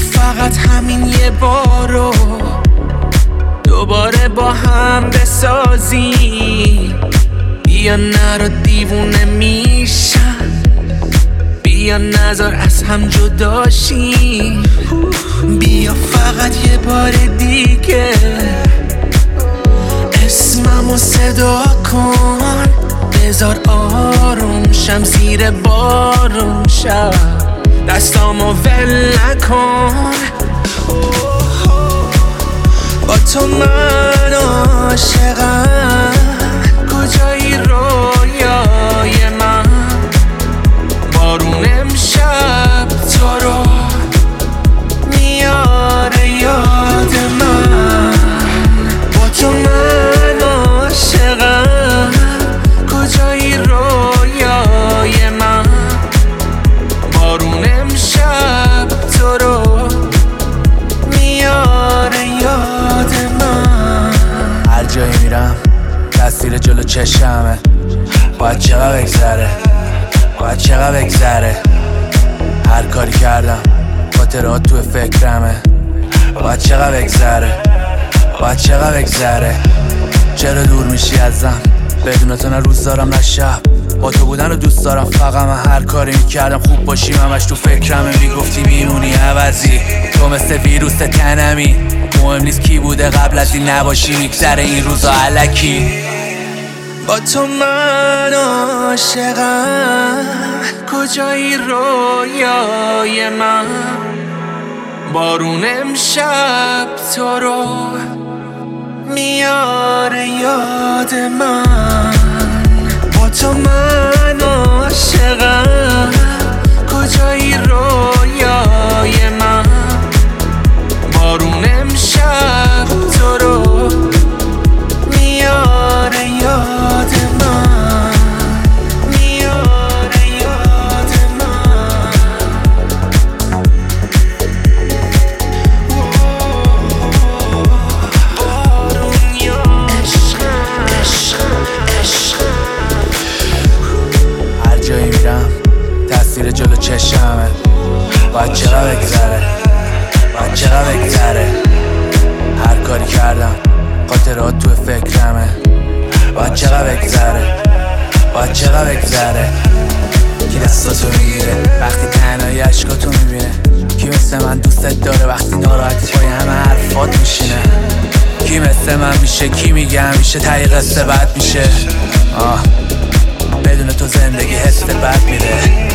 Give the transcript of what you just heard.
فقط همین یه بارو دوباره با هم بسازیم. بیا نرو دیوونه میشم، بیا نذار از هم جداشیم. بیا فقط یه بار دیگه اسممو صدا کن، بذار آروم شم زیر بارون شم، دستامو ول نکن. با تو من عاشقم، کجایی رویای من؟ بارون امشب تو رو میاره یاد من. با تو من عاشقم، کجایی رویای من؟ بارون امشب تو رو میاره یاد من. هر جایی میرم تصویر جلو چشمه، باید چقدر بگذره، باید چقدر بگذره. هر کاری کردم خاطرات تو فکرمه، باید چقدر بگذره، باید چقدر بگذره. چرا دور میشی ازم؟ بدون تو نه روز دارم نه شب، با تو بودن رو دوست دارم. فقط من هر کاری میکردم خوب باشیم، همش تو فکرمه. میگفتی میمونی عوضی، تو مثل ویروس تنمی. مهم نیست کی بوده قبل از این، نباشی میگذره این روزا الکی. با تو من عاشقم، کجایی رویای من؟ بارون امشب تو رو میاره یاد من. با تو من عاشقم، کجایی رویای من؟ بارون امشب تو رو میاره یاد من، میاره یاد من. بارون یا عشق، عشق، عشق. هر جایی میرم تصویر جلو چشمه، باید چقدر بگذره، باید چقدر بگذره. هر کاری کردم خاطرات تو فکرمه، باید چقدر بگذره، باید چقدر بگذره. کی دستاتو میگیره وقتی تنهایی عشقاتو میبینه؟ کی مثل من دوستت داره وقتی ناراحتی پای همه حرفات میشینه؟ کی مثل من میشه؟ کی میگه همیشه تایی قصه بد میشه؟ بدون تو زندگی حس بد میده.